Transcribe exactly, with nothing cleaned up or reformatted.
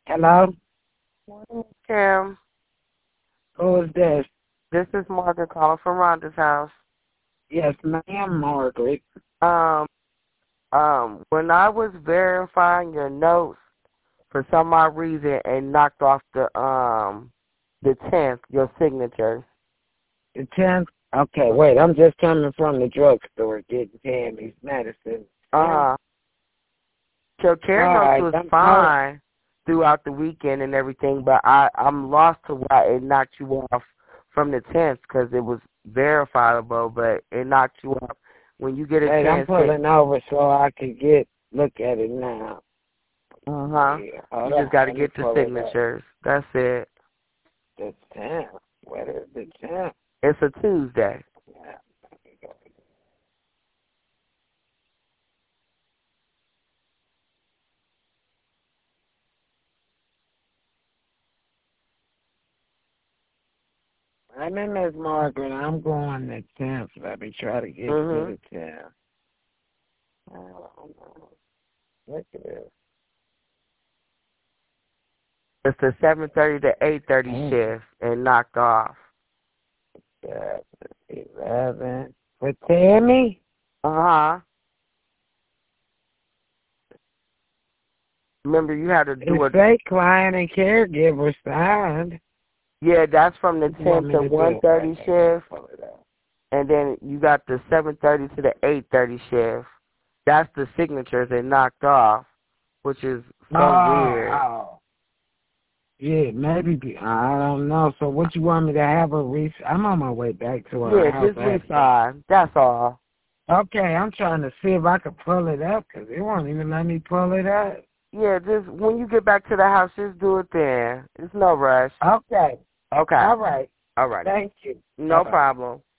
Hello? Morning, Kim. Who is this? This is Margaret calling from Rhonda's house. Yes, ma'am, Margaret. Um, um, when I was verifying your notes, for some odd reason, and knocked off the um the tenth, your signatures. The tenth? Okay, wait, I'm just coming from the drugstore getting Tammy's medicine. Uh-huh. Your care All notes right, was I'm fine throughout the weekend and everything, but I, I'm lost to why it knocked you off from the tenth because it was verifiable, but it knocked you off. When you get a Wait, I'm chance pulling to... over so I can get, look at it now. Uh-huh. Yeah, You just got to let me get the pull it up. signatures. That's it. The tenth. What is the tenth? It's a Tuesday. Yeah. My name is Margaret. I'm going the tenth. Let me try to get Mm-hmm. to the tenth. I don't know. Look at this. It's the seven thirty to eight thirty Mm. shift and knocked off. Seven, eleven. For Tammy? Uh-huh. Remember, you had to do It's a... say client and caregiver signed. Yeah, that's from the What do you want ten me to to do? one thirty Okay, shift. pull it up. And then you got the seven thirty to the eight thirty shift. That's the signatures they knocked off, which is so Oh, weird. oh. Yeah, maybe. Be, I don't know. So what you want me to have a re? I'm on my way back to our Yeah, house. just re-sign. That's all. Okay, I'm trying to see if I can pull it up because it won't even let me pull it up. Yeah, just when you get back to the house, just do it then. It's no rush. Okay. Okay. All right. All right. Thank you. No Bye-bye. problem.